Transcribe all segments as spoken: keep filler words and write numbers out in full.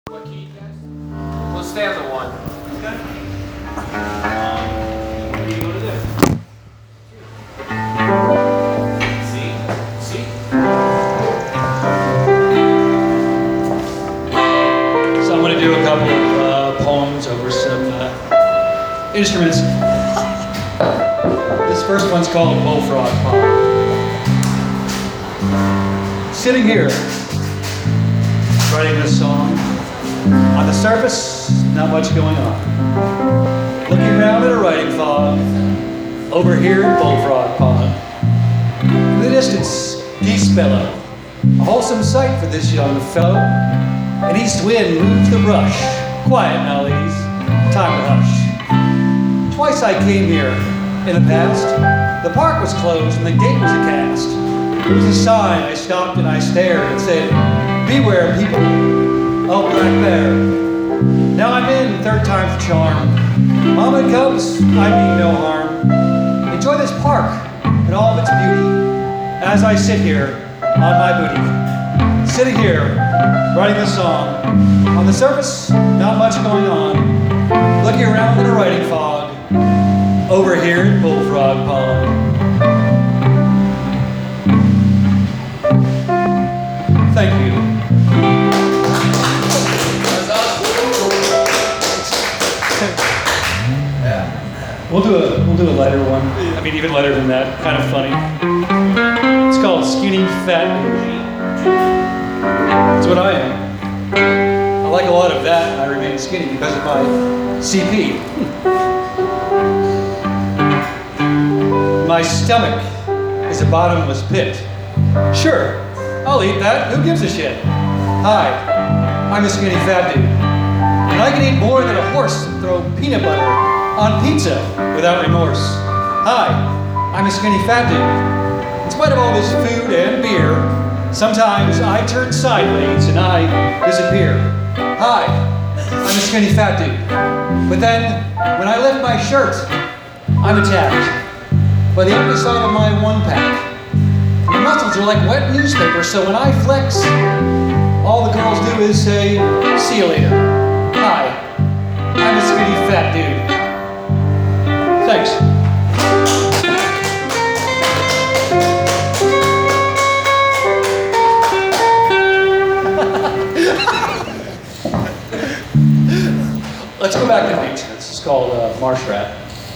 What key, guys? We'll stay on the one. Okay. Um, where do you go to this? C. C. So I'm going to do a couple of uh, poems over some uh, instruments. This first one's called a bullfrog poem. Sitting here, writing this song. On the surface, not much going on. Looking around at a writing fog. Over here in Bullfrog Pond. In the distance, geese bellow. A wholesome sight for this young fellow. An east wind moves the brush. Quiet now, ladies. Time to hush. Twice I came here in the past. The park was closed and the gate was acast. There was a sign. I stopped and I stared and said, "Beware, people. Oh, black bear." Now I'm in, third time's the charm. Mama and cubs, I mean no harm. Enjoy this park and all of its beauty as I sit here on my booty. Sitting here, writing this song. On the surface, not much going on. Looking around in a writing fog. Over here in Bullfrog Pond. Thank you. We'll do a we'll do a lighter one. I mean, even lighter than that. Kind of funny. It's called Skinny Fat Baby. That's what I am. I like a lot of that, and I remain skinny because of my C P. My stomach is a bottomless pit. Sure, I'll eat that. Who gives a shit? Hi, I'm a skinny fat dude, and I can eat more than a horse and throw peanut butter on pizza without remorse. Hi, I'm a skinny fat dude. In spite of all this food and beer, sometimes I turn sideways and I disappear. Hi, I'm a skinny fat dude. But then, when I lift my shirt, I'm attacked by the underside of my one pack. My muscles are like wet newspaper, so when I flex, all the girls do is say, "See you later." Hi, I'm a skinny fat dude. Thanks. Let's go back to nature. This is called uh, Marsh Rat.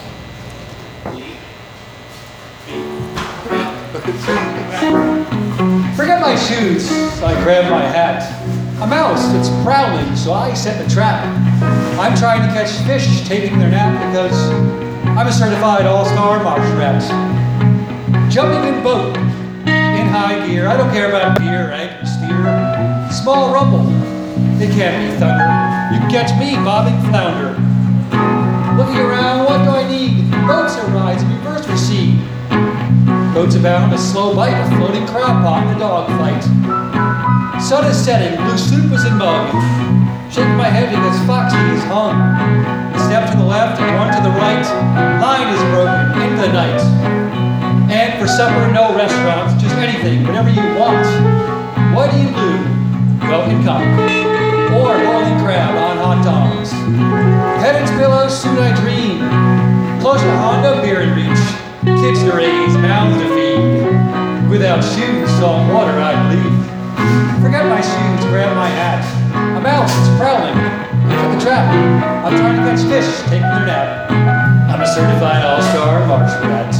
Forget my shoes, I grab my hat. A mouse that's prowling, so I set the trap. I'm trying to catch fish taking their nap because I'm a certified all-star marsh rat. Jumping in boat, in high gear. I don't care about deer, anchor, steer. Small rumble, it can't be thunder. You can catch me bobbing flounder. Looking around, what do I need? Boats are rides, reverse recede. Boats abound, a slow bite, a floating crab pot, and a dog fight. Sun is setting, blue soup is in mug. Shake my head because Foxy is hung. A step to the left and one to the right. Line is broken into the night. And for supper, no restaurants, just anything, whatever you want. What do you do? Well, in cock. Or boiling crab on hot dogs. Head and pillows, soon I dream. Close to Honda, beer in reach. Kids to raise, mouths to feed. Without shoes, salt water I bleed. Forget my shoes, grab my hat. A mouse is prowling. At the trap. I'm trying to catch fish, taking their nap. I'm a certified all-star marsh rat.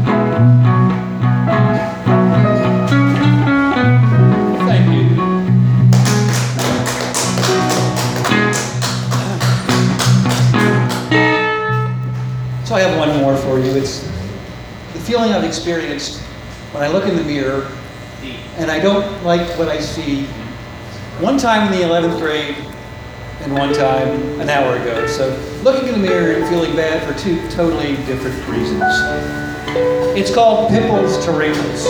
Thank you. So I have one more for you. It's the feeling I've experienced when I look in the mirror and I don't like what I see. One time in the eleventh grade and one time an hour ago. So looking in the mirror and feeling bad for two totally different reasons. It's called Pimples to Wrinkles.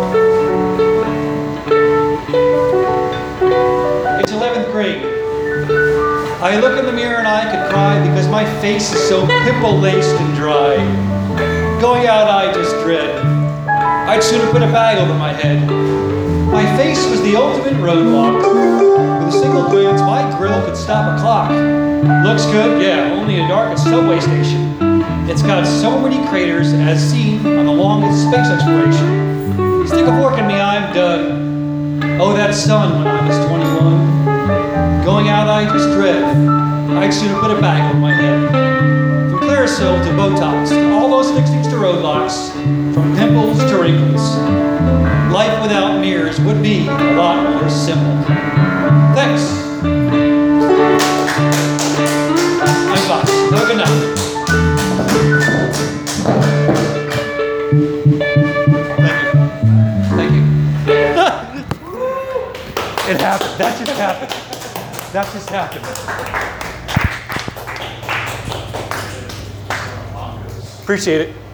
It's eleventh grade. I look in the mirror and I could cry because my face is so pimple-laced and dry. Going out I just dread. I'd sooner put a bag over my head. My face was the ultimate roadblock, with a single glance, my grill could stop a clock. Looks good, yeah, only a dark subway station. It's got so many craters as seen on the longest space exploration. Stick a fork in me, I'm done. Oh, that sun when I was twenty-one. Going out I just dread. I'd sooner put a bag over my head. From Clearasil to Botox, to all those fixings to roadblocks, from pimples to wrinkles. Life without mirrors would be a lot more simple. Thanks. I'm Fox. Have a good night. Thank you. Thank you. It happened. That just happened. That just happened. Appreciate it.